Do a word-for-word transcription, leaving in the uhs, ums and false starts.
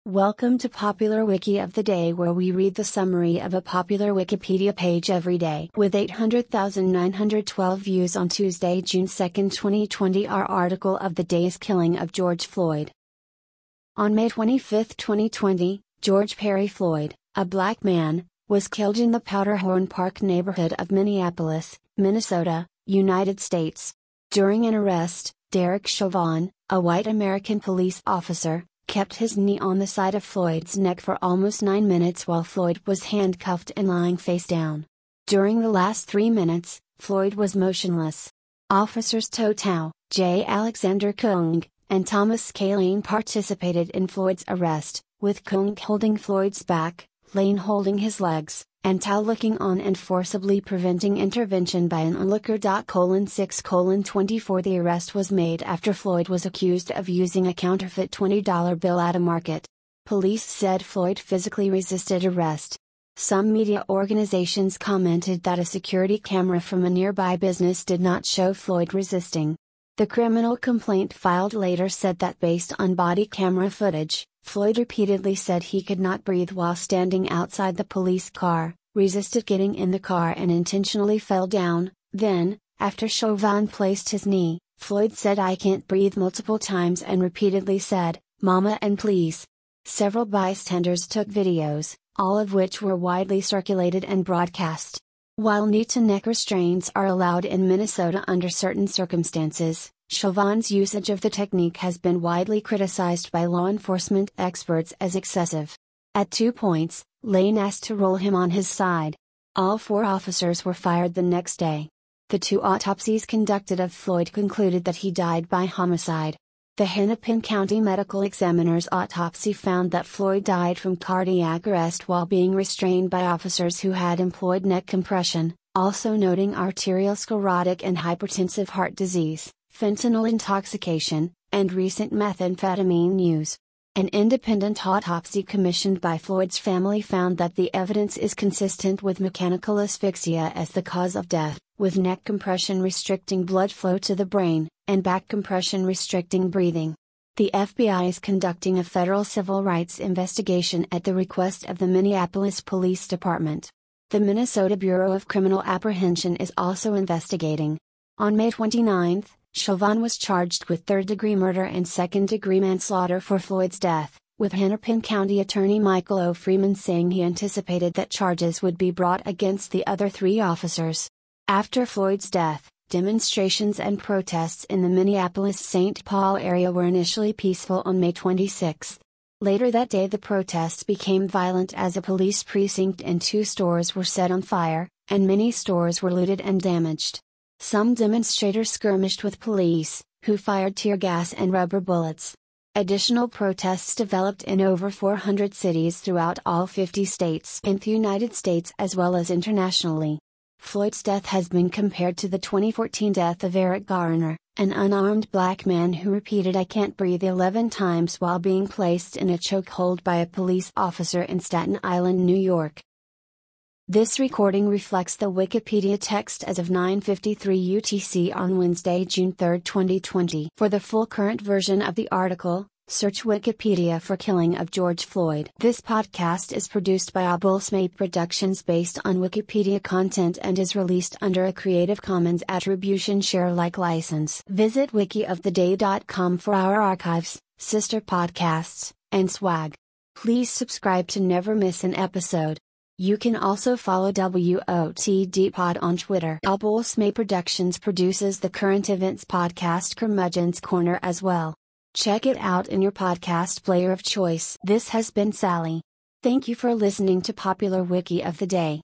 Welcome to Popular Wiki of the Day, where we read the summary of a popular Wikipedia page every day. With eight hundred thousand nine hundred twelve views on Tuesday, June second, twenty twenty, our article of the day is Killing of George Floyd. On May twenty-fifth, twenty twenty, George Perry Floyd, a black man, was killed in the Powderhorn Park neighborhood of Minneapolis, Minnesota, United States. During an arrest, Derek Chauvin, a white American police officer, kept his knee on the side of Floyd's neck for almost nine minutes while Floyd was handcuffed and lying face down. During the last three minutes, Floyd was motionless. Officers Totau, J. Alexander Kueng, and Thomas K. Lane participated in Floyd's arrest, with Kueng holding Floyd's back, Lane holding his legs, and Tao looking on and forcibly preventing intervention by an onlooker. six twenty-four The arrest was made after Floyd was accused of using a counterfeit twenty dollar bill at a market. Police said Floyd physically resisted arrest. Some media organizations commented that a security camera from a nearby business did not show Floyd resisting. The criminal complaint filed later said that based on body camera footage, Floyd repeatedly said he could not breathe while standing outside the police car, resisted getting in the car and intentionally fell down. Then, after Chauvin placed his knee, Floyd said "I can't breathe" multiple times and repeatedly said, "Mama and please." Several bystanders took videos, all of which were widely circulated and broadcast. While knee-to-neck restraints are allowed in Minnesota under certain circumstances, Chauvin's usage of the technique has been widely criticized by law enforcement experts as excessive. At two points, Lane asked to roll him on his side. All four officers were fired the next day. The two autopsies conducted of Floyd concluded that he died by homicide. The Hennepin County Medical Examiner's autopsy found that Floyd died from cardiac arrest while being restrained by officers who had employed neck compression, also noting arteriosclerotic and hypertensive heart disease, fentanyl intoxication, and recent methamphetamine use. An independent autopsy commissioned by Floyd's family found that the evidence is consistent with mechanical asphyxia as the cause of death, with neck compression restricting blood flow to the brain, and back compression restricting breathing. The F B I is conducting a federal civil rights investigation at the request of the Minneapolis Police Department. The Minnesota Bureau of Criminal Apprehension is also investigating. On May twenty-ninth, Chauvin was charged with third-degree murder and second-degree manslaughter for Floyd's death, with Hennepin County Attorney Michael O. Freeman saying he anticipated that charges would be brought against the other three officers. After Floyd's death, demonstrations and protests in the Minneapolis-Saint Paul area were initially peaceful on May twenty-sixth. Later that day the protests became violent as a police precinct and two stores were set on fire, and many stores were looted and damaged. Some demonstrators skirmished with police, who fired tear gas and rubber bullets. Additional protests developed in over four hundred cities throughout all fifty states in the United States as well as internationally. Floyd's death has been compared to the twenty fourteen death of Eric Garner, an unarmed black man who repeated "I can't breathe" eleven times while being placed in a chokehold by a police officer in Staten Island, New York. This recording reflects the Wikipedia text as of nine fifty-three U T C on Wednesday, June third, twenty twenty. For the full current version of the article, search Wikipedia for Killing of George Floyd. This podcast is produced by Abulsmaid Productions based on Wikipedia content and is released under a Creative Commons Attribution Share-alike license. Visit wiki of the day dot com for our archives, sister podcasts, and swag. Please subscribe to never miss an episode. You can also follow W O T D Pod on Twitter. Abulsmaid Productions produces the current events podcast Curmudgeon's Corner as well. Check it out in your podcast player of choice. This has been Sally. Thank you for listening to Popular Wiki of the Day.